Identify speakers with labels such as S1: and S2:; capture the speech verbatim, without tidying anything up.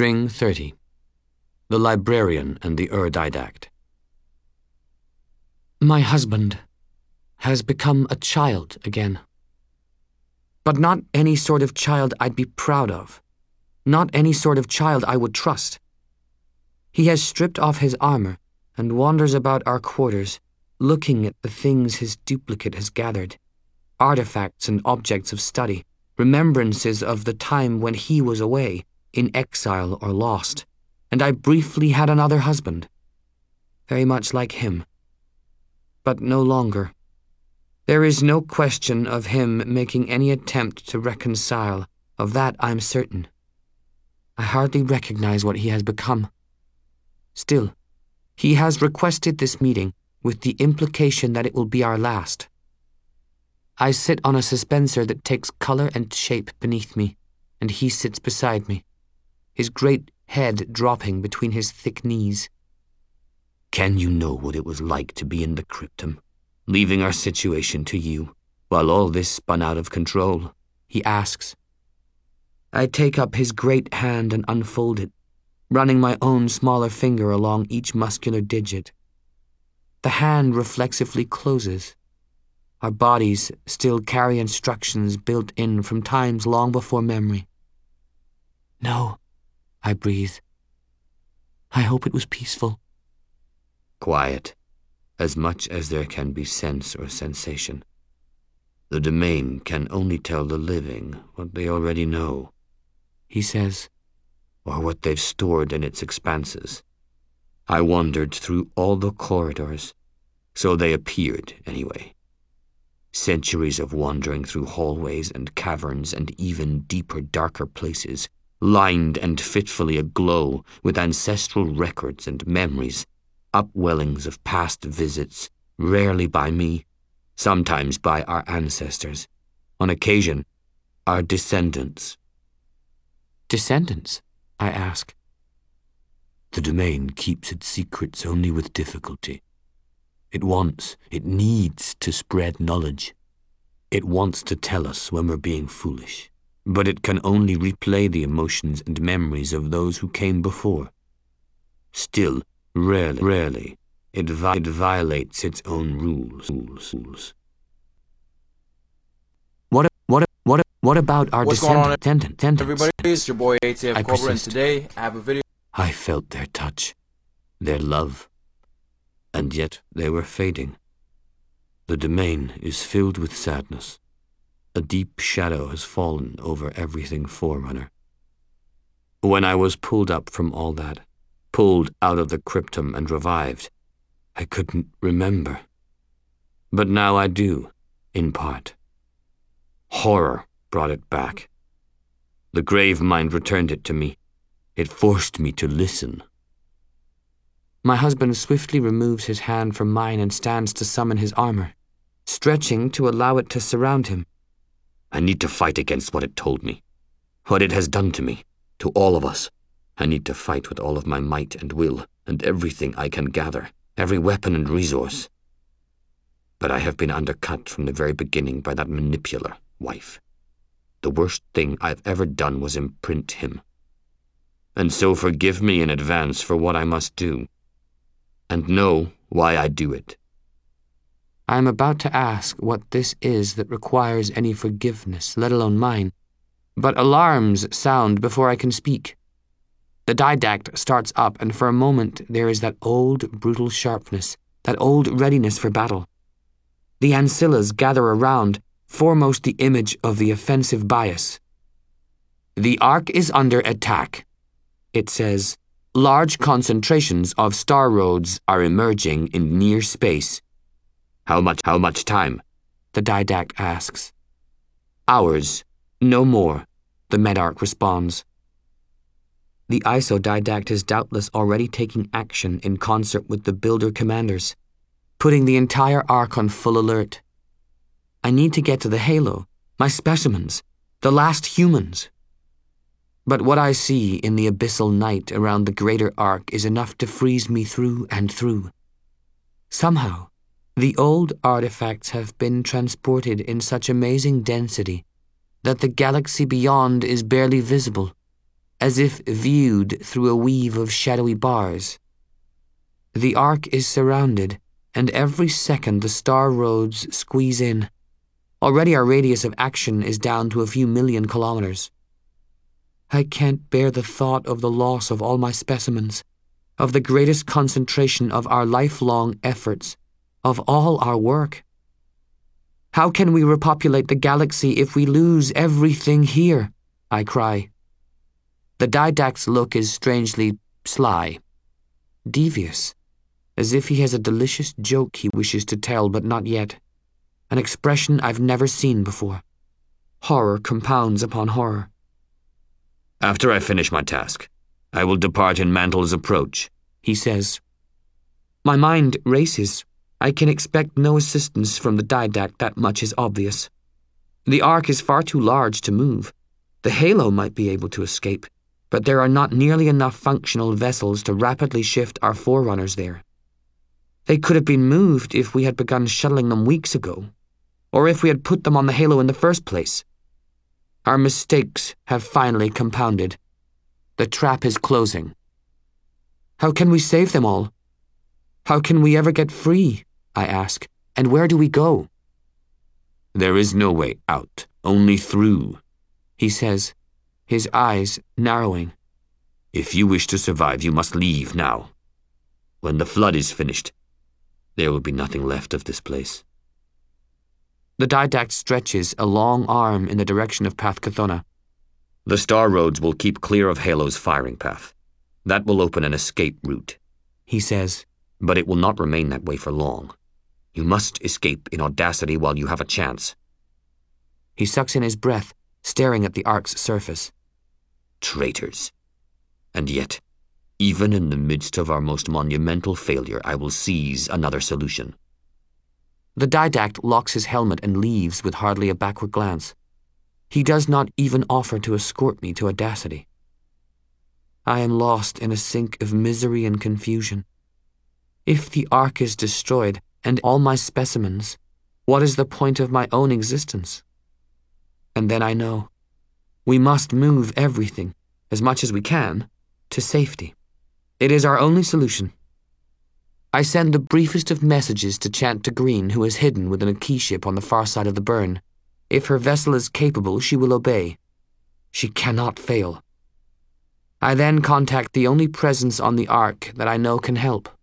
S1: String thirty. The Librarian and the Ur-Didact. My husband has become a child again. But not any sort of child I'd be proud of. Not any sort of child I would trust. He has stripped off his armor and wanders about our quarters, looking at the things his duplicate has gathered, artifacts and objects of study, remembrances of the time when he was away, in exile or lost, and I briefly had another husband, very much like him, but no longer. There is no question of him making any attempt to reconcile, of that I'm certain. I hardly recognize what he has become. Still, he has requested this meeting with the implication that it will be our last. I sit on a suspensor that takes color and shape beneath me, and he sits beside me, his great head dropping between his thick knees.
S2: Can you know what it was like to be in the cryptum, leaving our situation to you, while all this spun out of control?
S1: He asks. I take up his great hand and unfold it, running my own smaller finger along each muscular digit. The hand reflexively closes. Our bodies still carry instructions built in from times long before memory. No, I breathe. I hope it was peaceful.
S2: Quiet, as much as there can be sense or sensation. The domain can only tell the living what they already know,
S1: he says,
S2: or what they've stored in its expanses. I wandered through all the corridors, so they appeared anyway. Centuries of wandering through hallways and caverns and even deeper, darker places, lined and fitfully aglow with ancestral records and memories, upwellings of past visits, rarely by me, sometimes by our ancestors, on occasion, our descendants.
S1: Descendants? I ask.
S2: The domain keeps its secrets only with difficulty. It wants, it needs to spread knowledge. It wants to tell us when we're being foolish, but it can only replay the emotions and memories of those who came before. Still, rarely, rarely, it, vi- it violates its own rules. rules, rules.
S1: What, what, what, what about our
S3: What's
S1: descendants?
S3: going on,
S1: Descendants?
S3: everybody? It's your boy A T F
S1: I
S3: Cobra, and
S1: persist.
S3: today I have a video.
S2: I felt their touch, their love, and yet they were fading. The domain is filled with sadness. A deep shadow has fallen over everything Forerunner. When I was pulled up from all that, pulled out of the cryptum and revived, I couldn't remember. But now I do, in part. Horror brought it back. The grave mind returned it to me. It forced me to listen.
S1: My husband swiftly removes his hand from mine and stands to summon his armor, stretching to allow it to surround him.
S2: I need to fight against what it told me, what it has done to me, to all of us. I need to fight with all of my might and will, and everything I can gather, every weapon and resource. But I have been undercut from the very beginning by that manipular wife. The worst thing I've ever done was imprint him. And so forgive me in advance for what I must do, and know why I do it.
S1: I am about to ask what this is that requires any forgiveness, let alone mine, but alarms sound before I can speak. The didact starts up, and for a moment there is that old, brutal sharpness, that old readiness for battle. The ancillas gather around, foremost the image of the offensive bias. The Ark is under attack. It says, large concentrations of star roads are emerging in near space.
S2: How much, how much time?
S1: The didact asks. Hours, no more, the Medark responds. The isodidact is doubtless already taking action in concert with the Builder commanders, putting the entire Ark on full alert. I need to get to the Halo, my specimens, the last humans. But what I see in the abyssal night around the greater Ark is enough to freeze me through and through. Somehow, the old artifacts have been transported in such amazing density that the galaxy beyond is barely visible, as if viewed through a weave of shadowy bars. The Ark is surrounded, and every second the star roads squeeze in. Already our radius of action is down to a few million kilometers. I can't bear the thought of the loss of all my specimens, of the greatest concentration of our lifelong efforts, of all our work. How can we repopulate the galaxy if we lose everything here? I cry. The Didact's look is strangely sly, devious, as if he has a delicious joke he wishes to tell but not yet, an expression I've never seen before. Horror compounds upon horror.
S2: After I finish my task, I will depart in Mantle's approach, he says.
S1: My mind races. I can expect no assistance from the Didact, that much is obvious. The Ark is far too large to move. The Halo might be able to escape, but there are not nearly enough functional vessels to rapidly shift our forerunners there. They could have been moved if we had begun shuttling them weeks ago, or if we had put them on the Halo in the first place. Our mistakes have finally compounded. The trap is closing. How can we save them all? How can we ever get free? I ask. And where do we go?
S2: There is no way out, only through, he says, his eyes narrowing. If you wish to survive, you must leave now. When the flood is finished, there will be nothing left of this place.
S1: The Didact stretches a long arm in the direction of Path Chthona.
S2: The star roads will keep clear of Halo's firing path. That will open an escape route, he says, but it will not remain that way for long. You must escape in Audacity while you have a chance.
S1: He sucks in his breath, staring at the Ark's surface.
S2: Traitors. And yet, even in the midst of our most monumental failure, I will seize another solution.
S1: The Didact locks his helmet and leaves with hardly a backward glance. He does not even offer to escort me to Audacity. I am lost in a sink of misery and confusion. If the Ark is destroyed, and all my specimens, what is the point of my own existence? And then I know. We must move everything, as much as we can, to safety. It is our only solution. I send the briefest of messages to Chant to Green, who is hidden within a key ship on the far side of the burn. If her vessel is capable, she will obey. She cannot fail. I then contact the only presence on the Ark that I know can help,